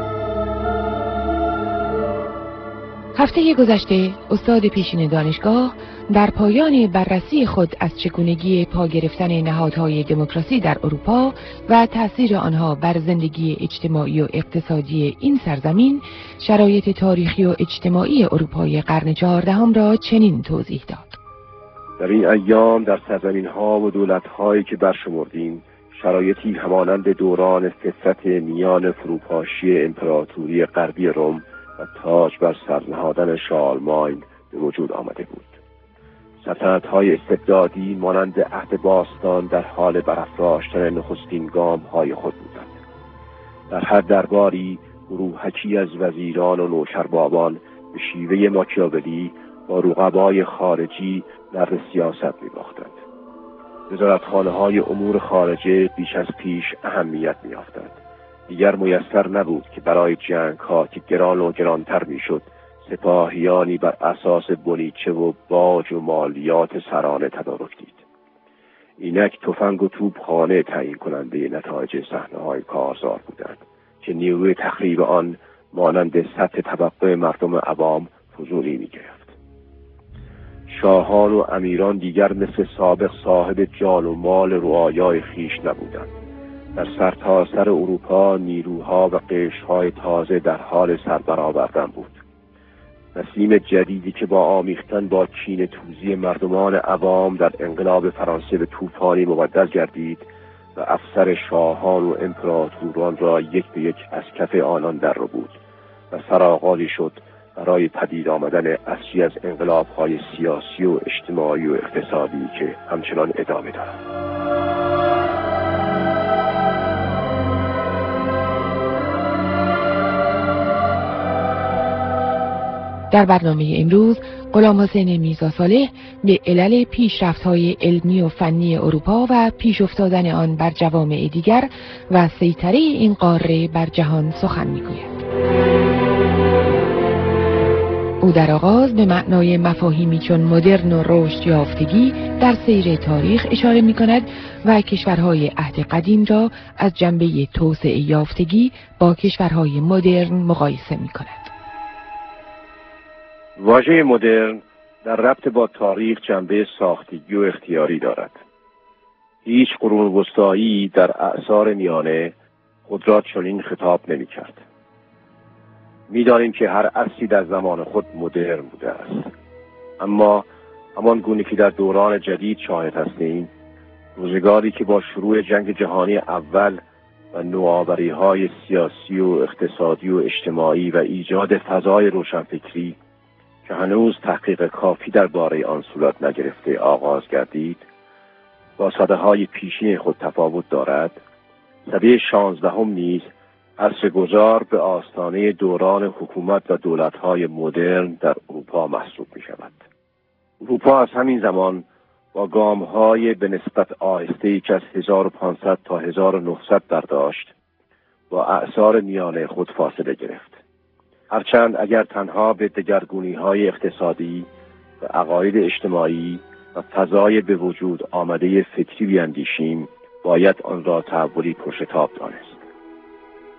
Speaker 3: هفته گذشته استاد پیشین دانشگاه در پایان بررسی خود از چگونگی پا گرفتن نهادهای دموکراسی در اروپا و تأثیر آنها بر زندگی اجتماعی و اقتصادی این سرزمین، شرایط تاریخی و اجتماعی اروپای قرن چهاردهم را چنین توضیح داد:
Speaker 6: در این ایام در سرزمین‌ها و دولت‌هایی که برشمردیم، شرایطی همانند دوران فترت میان فروپاشی امپراتوری غربی روم و تاج بر سر نهادن شارلماین به وجود آمده بود. سلطنت‌های استبدادی مانند عهد باستان در حال برافراشتن نخستین گام‌های خود بودند. در هر درباری گروهکی از وزیران و نوکربابان به شیوه ماکیاولی با رقبای خارجی نرد سیاست می‌باختند. وزارتخانه‌های امور خارجه بیش از پیش اهمیت می‌یافتند. دیگر میسر نبود که برای جنگ‌ها که گران و گرانتر می‌شد، سپاهیانی بر اساس بنیچه و باج و مالیات سرانه تدارک دید. اینک تفنگ و توپخانه تعیین کننده نتایج صحنه‌های کارزار بودند که نیروی تخریب آن مانند سطح طبقه مردم عوام فزونی می‌گرفت. شاهان و امیران دیگر مثل سابق صاحب جان و مال رعایای خیش نبودند. در سرتاسر سر اروپا نیروها و قشرهای تازه در حال سربرآوردن بود. نسیم جدیدی که با آمیختن با کینه توزی مردمان عوام در انقلاب فرانسه به طوفانی مبدل گردید و افسر شاهان و امپراتوران را یک به یک از کف آنان در رو بود و سرآغازی شد برای پدید آمدن اصلی از انقلاب‌های سیاسی و اجتماعی و اقتصادی که همچنان ادامه دارد.
Speaker 3: در برنامه امروز غلام حسین میرزا صالح به علل پیشرفت‌های علمی و فنی اروپا و پیش افتادن آن بر جوامع دیگر و سیطره این قاره بر جهان سخن می‌گوید. او در آغاز به معنای مفاهیمی چون مدرن و رشد یافتگی در سیر تاریخ اشاره می‌کند و کشورهای عهد قدیم را از جنبه توسعه یافتگی با کشورهای مدرن مقایسه می‌کند.
Speaker 6: واژه مدرن در ربط با تاریخ جنبه ساختگی و اختیاری دارد. هیچ قرون وسطایی در اعصار میانه خود را چنین خطاب نمی کرد. می دانیم که هر عصری در زمان خود مدرن بوده است. اما همان گونه که در دوران جدید شاهد هستیم، روزگاری که با شروع جنگ جهانی اول و نوآوری‌های سیاسی و اقتصادی و اجتماعی و ایجاد فضای روشنفکری که هنوز تحقیق کافی درباره آن صورت نگرفته آغاز گردید، با سده‌های پیشین خود تفاوت دارد. سده شانزدهم نیز عصرگذار به آستانه دوران حکومت و دولت‌های مدرن در اروپا محسوب می‌شود. اروپا از همین زمان با گام‌های به نسبت آهسته‌ای که از هزار و پانصد تا هزار و نهصد برداشت، با اعصار میانه خود فاصله گرفت. هرچند اگر تنها به دگرگونی‌های اقتصادی و عقاید اجتماعی و فضای به وجود آمده فکری بیندیشیم، باید آن را تحولی پرشتاب دانست.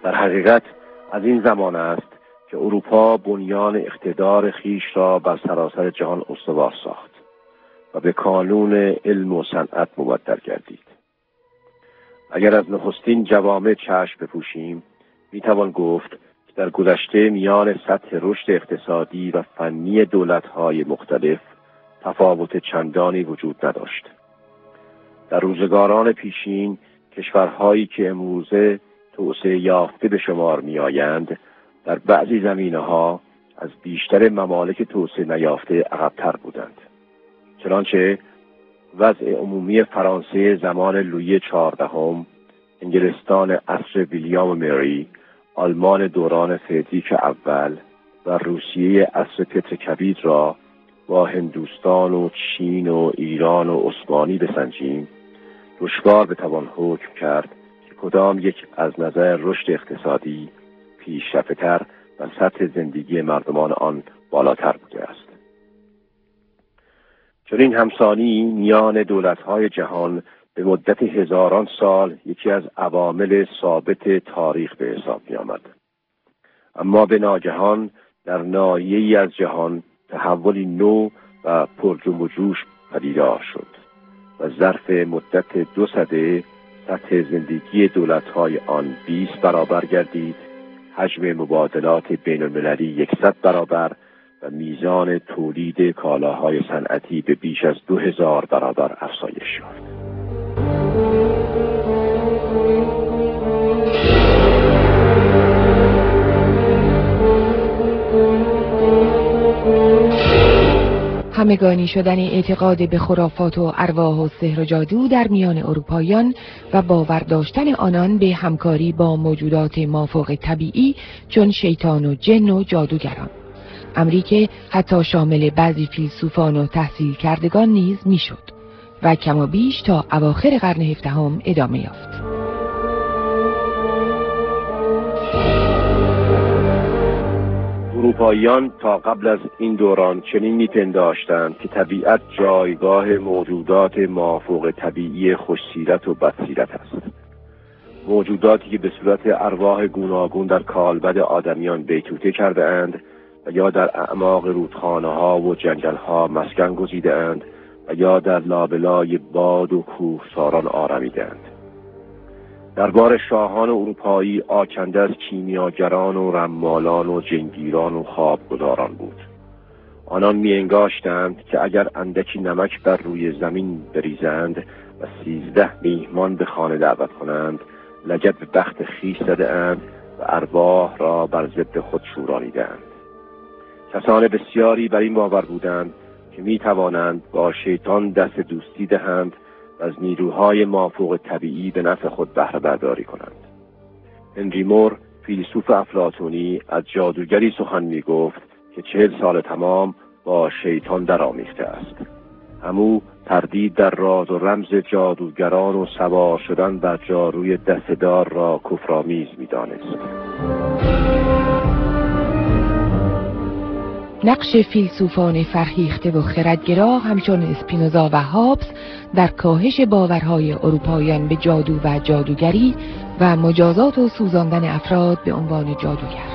Speaker 6: در حقیقت از این زمان است که اروپا بنیان اقتدار خیش را بر سراسر جهان استوار ساخت و به کانون علم و صنعت مبدل گردید. اگر از نخستین جوامع چشم بپوشیم، میتوان گفت که در گذشته میان سطح رشد اقتصادی و فنی دولت‌های مختلف تفاوت چندانی وجود نداشت. در روزگاران پیشین کشورهایی که امروزه توسعه یافته به شمار می‌آیند، در بعضی زمینه‌ها از بیشتر ممالک توسعه نیافته عقب‌تر بودند. چنانچه وضع عمومی فرانسه زمان لویی چهاردهم، انگلستان عصر ویلیام و مری، آلمان دوران فردریک اول و روسیه عصر پتر کبیر را با هندوستان و چین و ایران و عثمانی بسنجیم، دشوار بتوان حکم کرد که کدام یک از نظر رشد اقتصادی پیشرفته‌تر و سطح زندگی مردمان آن بالاتر بوده است. چنین همسانی میان دولت‌های جهان به مدت هزاران سال یکی از عوامل ثابت تاریخ به حساب می‌آمد. اما به ناگهان در ناحیه‌ای از جهان تحولی نو و پرجنب و جوش پدیدار شد و ظرف مدت دو سده سطح زندگی دولت‌های آن بیست برابر گردید، حجم مبادلات بین‌المللی صد برابر و میزان تولید کالاهای صنعتی به بیش از دو هزار برابر افزایش یافت.
Speaker 3: همگانی شدن اعتقاد به خرافات و ارواح و سحر و جادو در میان اروپاییان و باور داشتن آنان به همکاری با موجودات مافوق طبیعی چون شیطان و جن و جادوگران، امری که حتی شامل بعضی فیلسوفان و تحصیل کردگان نیز میشد و کم و بیش تا اواخر قرن هفدهم ادامه یافت.
Speaker 6: اروپاییان تا قبل از این دوران چنین می‌پنداشتند که طبیعت جایگاه موجودات مافوق طبیعی خوش‌سیرت و بدسیرت است. موجوداتی که به صورت ارواح گوناگون در کالبد آدمیان بیتوته کرده اند و یا در اعماق رودخانه‌ها و جنگل‌ها مسکن گزیده‌اند و یا در لابلای باد و کوهساران آرمیده‌اند. دربار شاهان اروپایی آکنده از کیمیاگران و رمالان و جنگیران و خوابگزاران بود. آنان می‌انگاشتند که اگر اندکی نمک بر روی زمین بریزند و سیزده میهمان به خانه دعوت کنند، لگد به بخت خویش زده‌اند و ارواح را بر ضد خود شورانیده‌اند. کسان بسیاری بر این باور بودند که می‌توانند با شیطان دست دوستی دهند و از نیروهای مافوق طبیعی به نفع خود بهره برداری کنند. هنری مور، فیلسوف افلاطونی، از جادوگری سخن می‌گفت که چهل سال تمام با شیطان درآمیخته است. همو تردید در راز و رمز جادوگران و سوار شدن بر جاروی دسته‌دار را کفرآمیز می‌دانست.
Speaker 3: نقش فیلسوفان فرهیخته و خردگرا همچون اسپینوزا و هابس در کاهش باورهای اروپاییان به جادو و جادوگری و مجازات و سوزاندن افراد به عنوان جادوگر.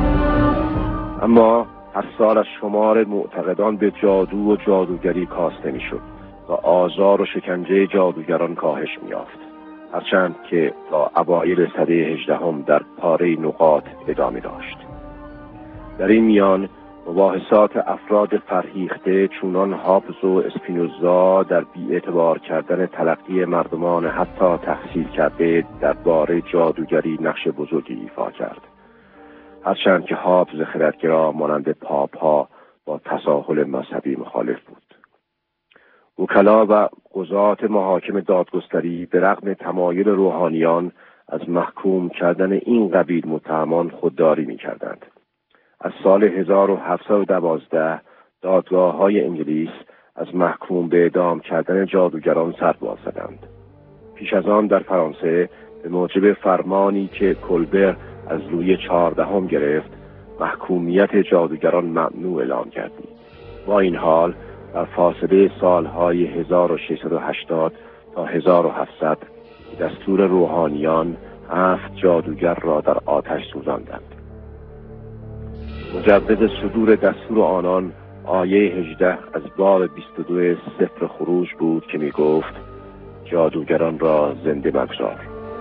Speaker 6: اما هر سال از شمار معتقدان به جادو و جادوگری کاسته می‌شد و آزار و شکنجه جادوگران کاهش می‌یافت، هرچند که تا اوایل سده هجدهم در پاره نقاط ادامه داشت. در این میان مباحثات افراد فرهیخته چونان هابز و اسپینوزا در بی‌اعتبار کردن تلقی مردمان حتی تحصیل کرده درباره جادوگری نقش بزرگی ایفا کرد، هرچند که هابز خردگرا مانند پاپ‌ها با تساهل مذهبی مخالف بود. وکلا و قضات محاکم دادگستری به رغم تمایل روحانیان از محکوم کردن این قبیل متهمان خودداری می‌کردند. از سال هزار و هفتصد و دوازده دادگاه‌های انگلیس از محکوم به اعدام کردن جادوگران سر باز زدند. پیش از آن در فرانسه به موجب فرمانی که کلبر از لویی چهاردهم گرفت، محکومیت جادوگران ممنوع اعلام کردند. با این حال در فاصله سالهای هزار و ششصد و هشتاد تا هزار و هفتصد دستور روحانیان هفت جادوگر را در آتش سوزاندند. مجوز صدور دستور آنان آیه هجده از باب بیست و دو سفر خروج بود که می گفت جادوگران را زنده مگذار.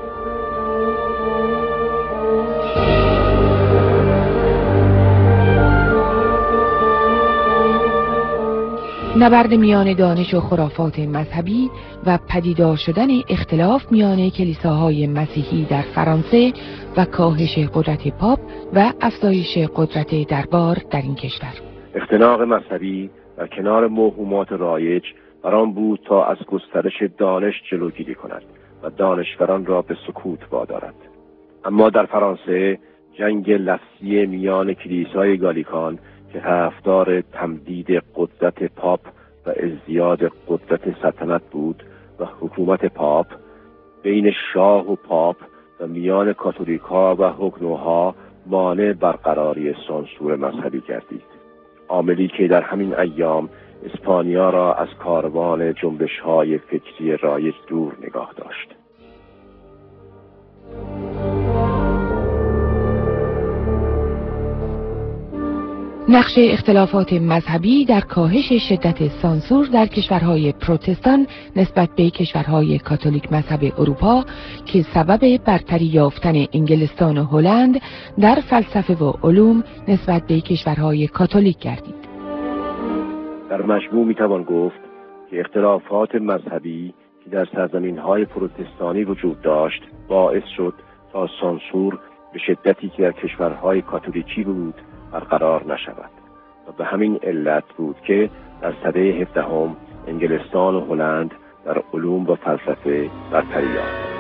Speaker 3: نبرد میان دانش و خرافات مذهبی و پدیدار شدن اختلاف میان کلیساهای مسیحی در فرانسه و کاهش قدرت پاپ و افزایش قدرت دربار در این کشور.
Speaker 6: اختناق مذهبی در کنار موهومات رایج بران بود تا از گسترش دانش جلوگیری کند و دانشوران را به سکوت وادارد. اما در فرانسه جنگ لفظی میان کلیسای گالیکان که طرفدار تمدید قدرت پاپ و ازدیاد قدرت سلطنت بود و حکومت پاپ بین شاه و پاپ و میان کاتولیک‌ها و حکنوها مانع برقراری سانسور مذهبی گردید. عاملی که در همین ایام اسپانیا را از کاروان جنبش‌های فکری رایج دور نگاه داشت.
Speaker 3: نقش اختلافات مذهبی در کاهش شدت سانسور در کشورهای پروتستان نسبت به کشورهای کاتولیک مذهب اروپا که سبب برتری یافتن انگلستان و هلند در فلسفه و علوم نسبت به کشورهای کاتولیک گردید.
Speaker 6: در مجموع میتوان گفت که اختلافات مذهبی که در سرزمین‌های پروتستانی وجود داشت باعث شد تا سانسور به شدتی که در کشورهای کاتولیکی بود برقرار نشود و به همین علت بود که در سده هفدهم انگلستان و هلند در علوم و فلسفه برتری یافت.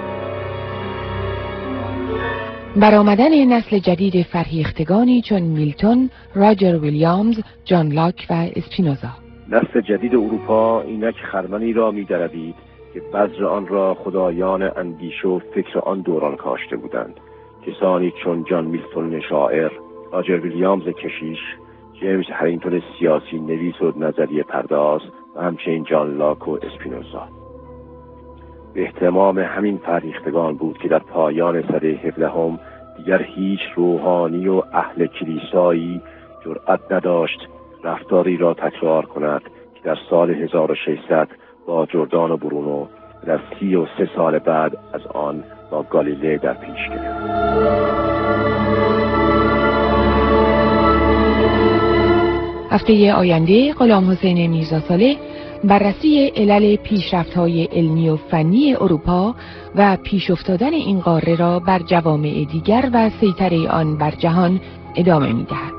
Speaker 3: برآمدن نسل جدید فرهیختگانی چون میلتون، راجر ویلیامز، جان لاک و اسپینوزا.
Speaker 6: نسل جدید اروپا اینک خرمنی را می‌درید که بذر آن را خدایان اندیشه و فکر آن دوران کاشته بودند. کسانی چون جان میلتون شاعر، راجر ویلیامز کشیش، جیمز هرینگتون سیاسی نویس و نظریه پرداز و همچنین جان لاک و اسپینوزا. به اهتمام همین فرهیختگان بود که در پایان سده هفدهم دیگر هیچ روحانی و اهل کلیسایی جرأت نداشت رفتاری را تکرار کند که در سال هزار و ششصد با جردان و برونو و در سی و سه سال بعد از آن با گالیله در پیش گرفت.
Speaker 3: هفته آینده غلام حسین میرزاصالح بررسی علل پیشرفت‌های علمی و فنی اروپا و پیش افتادن این قاره را بر جوامع دیگر و سیطره آن بر جهان ادامه می‌دهد.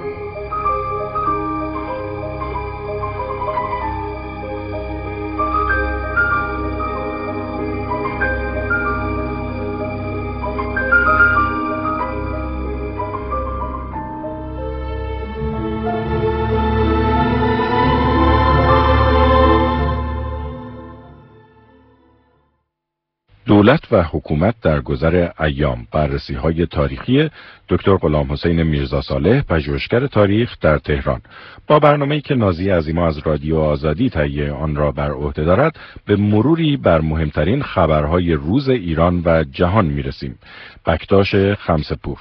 Speaker 2: دولت و حکومت در گذر ایام، بررسی های تاریخی دکتر غلام حسین میرزاصالح، پژوهشگر تاریخ در تهران. با برنامه‌ای که نازی عظیما از رادیو آزادی تهیه آن را بر عهده دارد، به مروری بر مهمترین خبرهای روز ایران و جهان میرسیم. بکتاش خمسه‌پور.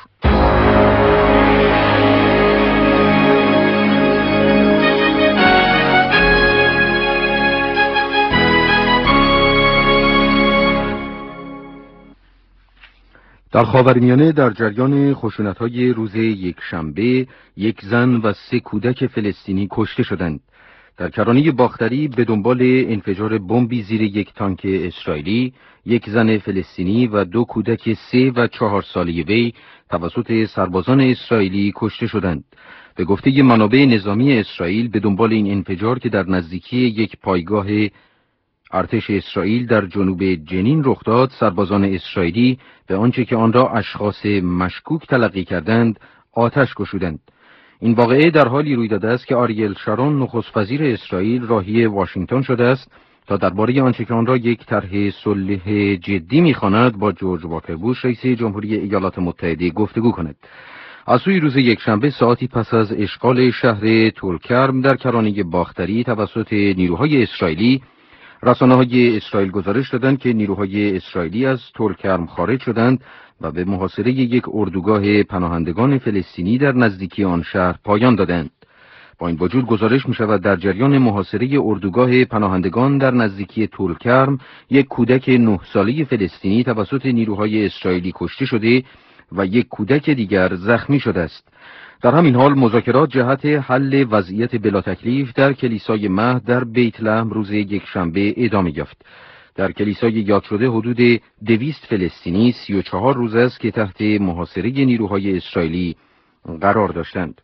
Speaker 1: در خاورمیانه در جریان خشونت‌های روز یکشنبه یک زن و سه کودک فلسطینی کشته شدند. در کرانه باختری به دنبال انفجار بمبی زیر یک تانک اسرائیلی، یک زن فلسطینی و دو کودک سه و چهار ساله وی توسط سربازان اسرائیلی کشته شدند. به گفته منابع نظامی اسرائیل به دنبال این انفجار که در نزدیکی یک پایگاه ارتش اسرائیل در جنوب جنین رخ داد، سربازان اسرائیلی به آنچه که آن را اشخاص مشکوک تلقی کردند آتش گشودند. این واقعه در حالی روی داده است که آریل شارون نخست وزیر اسرائیل راهی واشنگتن شده است تا درباره آنچه که آن را یک طرح صلح جدی می‌خواند با جورج واکر بوش رئیس جمهوری ایالات متحده گفتگو کند. از سوی روز یکشنبه ساعتی پس از اشغال شهر طولکرم در کرانه باختری توسط نیروهای اسرائیلی، رسانه‌های اسرائیل گزارش دادند که نیروهای اسرائیلی از طولکرم خارج شدند و به محاصره یک اردوگاه پناهندگان فلسطینی در نزدیکی آن شهر پایان دادند. با این وجود گزارش می شود در جریان محاصره اردوگاه پناهندگان در نزدیکی طولکرم یک کودک نه ساله فلسطینی توسط نیروهای اسرائیلی کشته شده و یک کودک دیگر زخمی شده است. در همین حال مذاکرات جهت حل وضعیت بلا تکلیف در کلیسای مهد در بیت لحم روز یکشنبه ادامه یافت. در کلیسای یاد شده حدود دویست فلسطینی سی و چهار روز است که تحت محاصره نیروهای اسرائیلی قرار داشتند.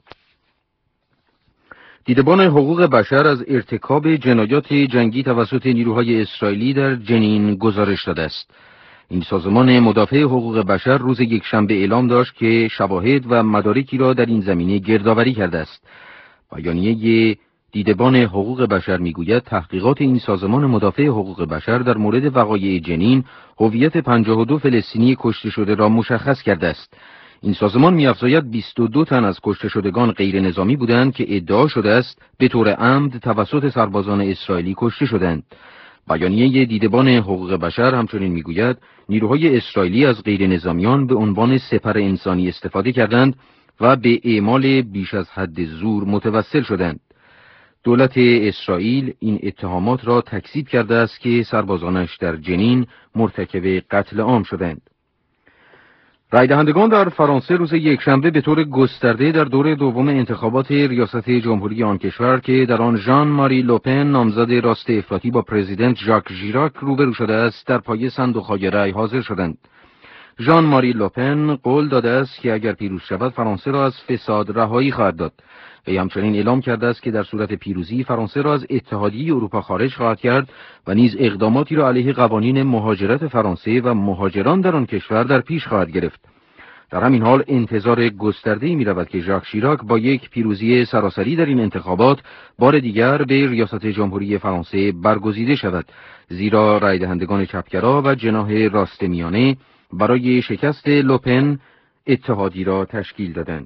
Speaker 1: دیدبان حقوق بشر از ارتکاب جنایات جنگی توسط نیروهای اسرائیلی در جنین گزارش داده است. این سازمان مدافع حقوق بشر روز یکشنبه اعلام داشت که شواهد و مدارکی را در این زمینه گردآوری کرده است. بیانیه دیدبان حقوق بشر میگوید تحقیقات این سازمان مدافع حقوق بشر در مورد وقایع جنین هویت پنجاه و دو فلسطینی کشته شده را مشخص کرده است. این سازمان می‌افزاید بیست و دو تن از کشته شدگان غیر نظامی بودند که ادعا شده است به طور عمد توسط سربازان اسرائیلی کشته شدند. بیانیه دیدبان حقوق بشر همچنین میگوید نیروهای اسرائیلی از غیر نظامیان به عنوان سپر انسانی استفاده کردند و به اعمال بیش از حد زور متوسل شدند. دولت اسرائیل این اتهامات را تکذیب کرده است که سربازانش در جنین مرتکب قتل عام شدند. رای دهندگان در فرانسه روز یکشنبه به طور گسترده در دور دوم انتخابات ریاست جمهوری آن کشور که در آن ژان ماری لوپن نامزد راست افراطی با پرزیدنت ژاک ژیراک روبرو شده است در پای صندوق‌های رای حاضر شدند. ژان ماری لوپن قول داده است که اگر پیروز شود فرانسه را از فساد رهایی خواهد داد. وی همچنین اعلام کرده است که در صورت پیروزی فرانسه را از اتحادیه اروپا خارج خواهد کرد و نیز اقداماتی را علیه قوانین مهاجرت فرانسه و مهاجران در آن کشور در پیش خواهد گرفت. در همین حال انتظار گسترده‌ای می‌رود که ژاک شیراک با یک پیروزی سراسری در این انتخابات بار دیگر به ریاست جمهوری فرانسه برگزیده شود، زیرا رای دهندگان چپگرا و جناح راست میانه برای شکست لوپن اتحادی را تشکیل دادند.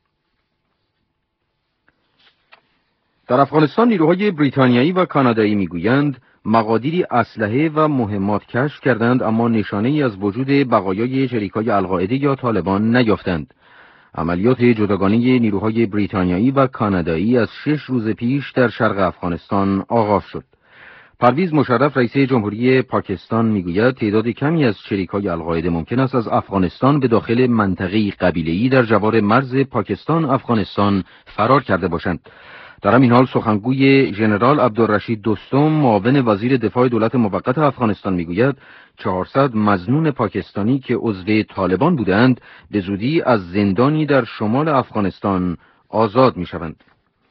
Speaker 1: در افغانستان نیروهای بریتانیایی و کانادایی میگویند مقادیری اسلحه و مهمات کشف کردند اما نشانه‌ای از وجود بقایای شریکای القاعده یا طالبان نیافتند. عملیات جداگانه نیروهای بریتانیایی و کانادایی از شش روز پیش در شرق افغانستان آغاز شد. پرویز مشرف رئیس جمهوری پاکستان میگوید تعداد کمی از شریکای القاعده ممکن است از افغانستان به داخل منطقه قبیله‌ای در جوار مرز پاکستان افغانستان فرار کرده باشند. در همین حال سخنگوی ژنرال عبدالرشید دوستم معاون وزیر دفاع دولت موقت افغانستان میگوید چهارصد مظنون پاکستانی که عضو طالبان بودند به زودی از زندانی در شمال افغانستان آزاد میشوند.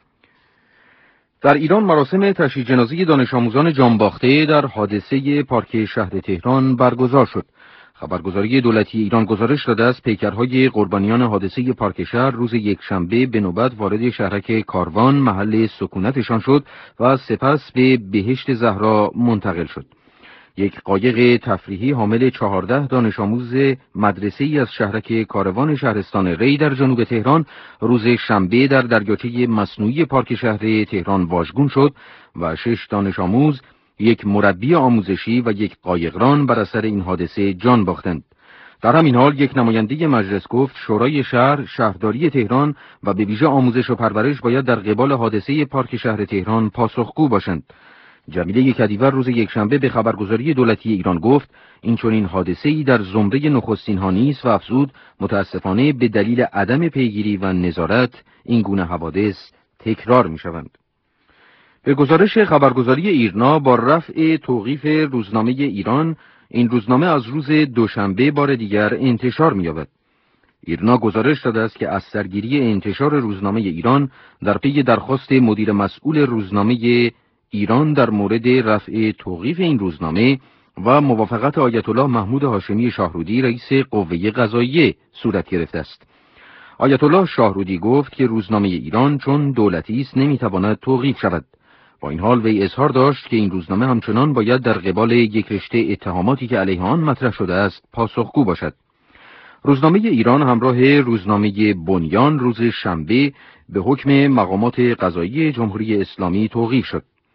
Speaker 1: در ایران مراسم تشییع جنازه دانش آموزان جانباخته در حادثه پارک شهر تهران برگزار شد. خبرگزاری دولتی ایران گزارش داده است پیکرهای قربانیان حادثه پارک شهر روز یکشنبه به نوبت وارد شهرک کاروان محل سکونتشان شد و سپس به بهشت زهرا منتقل شد. یک قایق تفریحی حامل چهارده دانش آموز مدرسه ای از شهرک کاروان شهرستان ری در جنوب تهران روز شنبه در دریاچه مصنوعی پارک شهر تهران واژگون شد و شش دانش آموز، یک مربی آموزشی و یک قایقران بر اثر این حادثه جان باختند. در همین حال یک نماینده مجلس گفت شورای شهر، شهرداری تهران و به ویژه آموزش و پرورش باید در قبال حادثه پارک شهر تهران پاسخگو باشند. جمیله کدیور روز یکشنبه به خبرگزاری دولتی ایران گفت این چنین حادثه‌ای در زمره نخستین‌ها نیست و افزود متاسفانه به دلیل عدم پیگیری و نظارت این گونه حوادث تکرار می‌شوند. به گزارش خبرگزاری ایرنا با رفع توقیف روزنامه ایران، این روزنامه از روز دوشنبه بار دیگر انتشار می‌یابد. ایرنا گزارش داده است که از سرگیری انتشار روزنامه ایران در پی درخواست مدیر مسئول روزنامه ایران در مورد رفع توقیف این روزنامه و موافقت آیت الله محمود هاشمی شاهرودی رئیس قوه قضاییه صورت گرفته است. آیت الله شاهرودی گفت که روزنامه ایران چون دولتی است نمیتواند توقیف شود. با این حال وی اظهار داشت که این روزنامه همچنان باید در قبال یک رشته اتهاماتی که علیه آن مطرح شده است پاسخگو باشد. روزنامه ایران همراه روزنامه بنیان روز شنبه به حکم مقامات قضایی جمهوری اسلامی توقیف شد.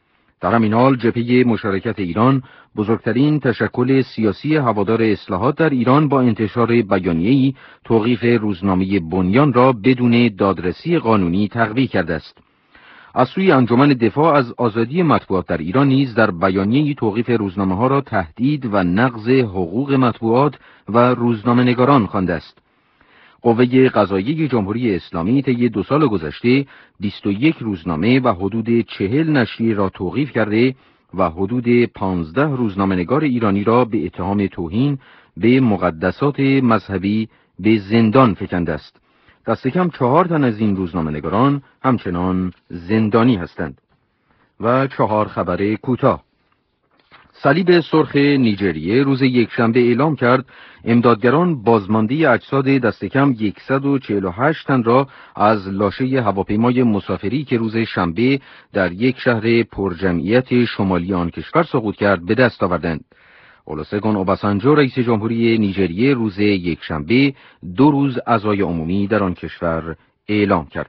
Speaker 1: در همین حال جبهه مشارکت ایران، بزرگترین تشکل سیاسی هوادار اصلاحات در ایران، با انتشار بیانیه‌ای توقیف روزنامه بنیان را بدون دادرسی قانونی تقویه کرده است. از سوی انجمن دفاع از آزادی مطبوعات در ایران نیز در بیانیه‌ای توقیف روزنامه‌ها را تهدید و نقض حقوق مطبوعات و روزنامه‌نگاران خوانده است. قوه قضاییه جمهوری اسلامی طی دو سال گذشته بیست و یک روزنامه و حدود چهل نشریه را توقیف کرده و حدود پانزده روزنامه‌نگار ایرانی را به اتهام توهین به مقدسات مذهبی به زندان فکنده است. دست کم چهار تن از این روزنامه‌نگاران همچنان زندانی هستند. و چهار خبر کوتاه. صلیب سرخ نیجریه روز یکشنبه اعلام کرد امدادگران بازمانده اجساد دست کم صد و چهل و هشت تن را از لاشه هواپیمای مسافری که روز شنبه در یک شهر پرجمعیت شمالی آن کشور سقوط کرد به دست آوردند. اولوسگون اوباسانجو رئیس جمهوری نیجریه روز یکشنبه دو روز عزای عمومی در آن کشور اعلام کرد.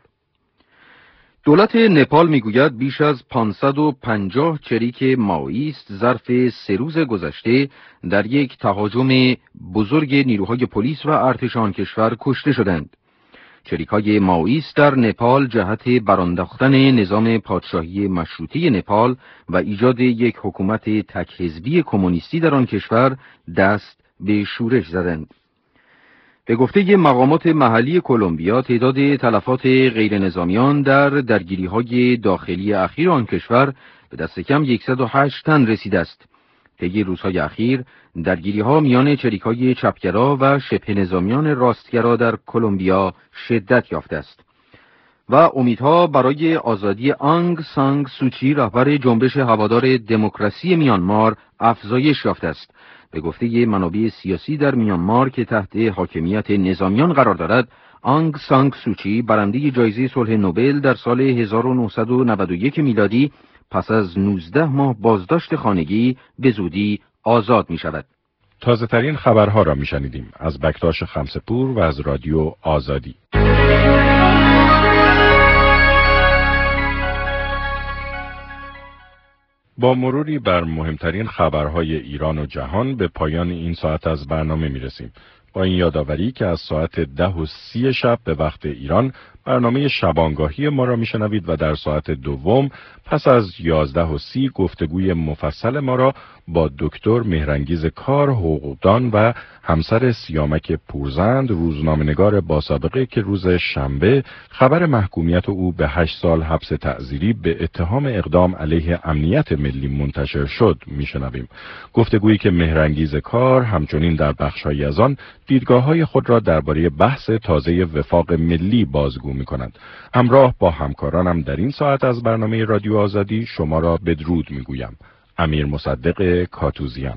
Speaker 1: دولت نپال میگوید بیش از پانصد و پنجاه چریک مائیست ظرف سه روز گذشته در یک تهاجم بزرگ نیروهای پلیس و ارتش آن کشور کشته شدند. چریک‌های مائیست در نپال جهت برانداختن نظام پادشاهی مشروطه نپال و ایجاد یک حکومت تک حزبی کمونیستی در آن کشور دست به شورش زدند. به گفته مقامات محلی کلمبیا، تعداد تلفات غیر نظامیان در درگیری‌های داخلی اخیر آن کشور به دست کم صد و هشت تن رسیده است. طی روزهای اخیر درگیری‌ها میان چریک‌های چپگرا و شبه نظامیان راستگرا در کلمبیا شدت یافته است و امیدها برای آزادی آنگ سان سوچی، رهبر جنبش هوادار دموکراسی میانمار، افزایش یافته است. به گفته منابع سیاسی در میانمار که تحت حاکمیت نظامیان قرار دارد، آنگ سان سوچی برنده جایزه صلح نوبل در سال هزار و نهصد و نود و یک میلادی پس از نوزده ماه بازداشت خانگی به زودی آزاد می شود.
Speaker 2: تازه ترین خبرها را می شنیدیم از بکتاش خمسپور و از رادیو آزادی. با مروری بر مهمترین خبرهای ایران و جهان به پایان این ساعت از برنامه می رسیم. با این یادآوری که از ساعت ده و سی شب به وقت ایران برنامه شبانگاهی ما را میشنوید و در ساعت دوم پس از یازده و سی گفتگوی مفصل ما را با دکتر مهرانگیز کار، حقوقدان و همسر سیامک پورزند، روزنامه‌نگار با سابقه که روز شنبه خبر محکومیت او به هشت سال حبس تعزیری به اتهام اقدام علیه امنیت ملی منتشر شد میشنویم. گفتگویی که مهرانگیز کار همچنین در بخش‌های از آن دیدگاه‌های خود را درباره بحث تازه وفاق ملی بازگو می‌کنند. همراه با همکارانم در این ساعت از برنامه رادیو آزادی شما را بدرود می‌گویم. امیر مصدق کاتوزیان.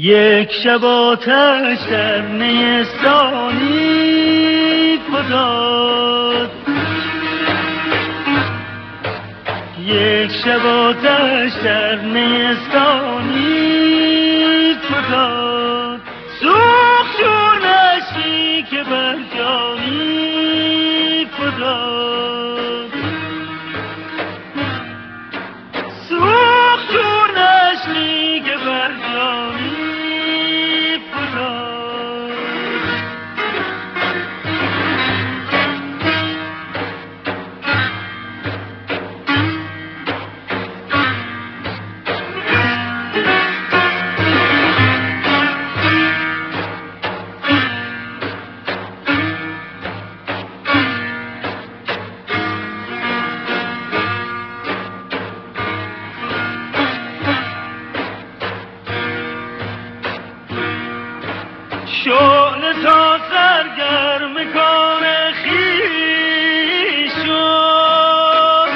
Speaker 7: یک شب آتش در نیستانی فتاد، یک شب آتش در نیستانی فتاد، سوخت چون اشکی که بر جانی فتاد، سوخت چون اشکی که بر جانی شعله تا سرگرم کار خویش شد،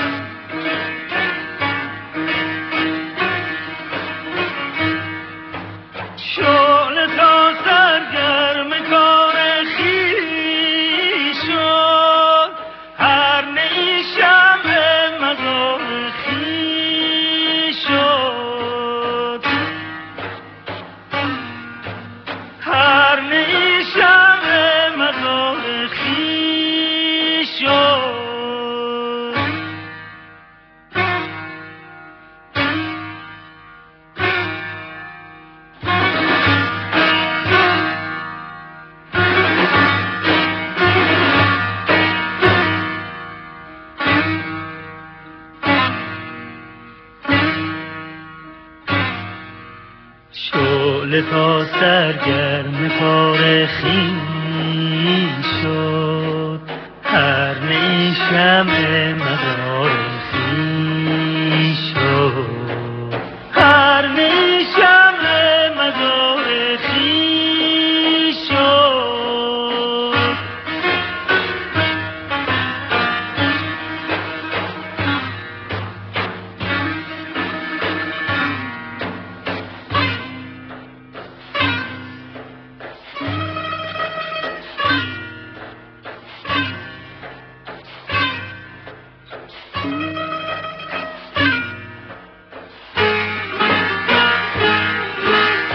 Speaker 7: شعله تا سرگرم کار خویش شد، هر نی شمع مزار خویش شد، هر نیشم مزار خویش شد. شعله تا سرگرم کار خویش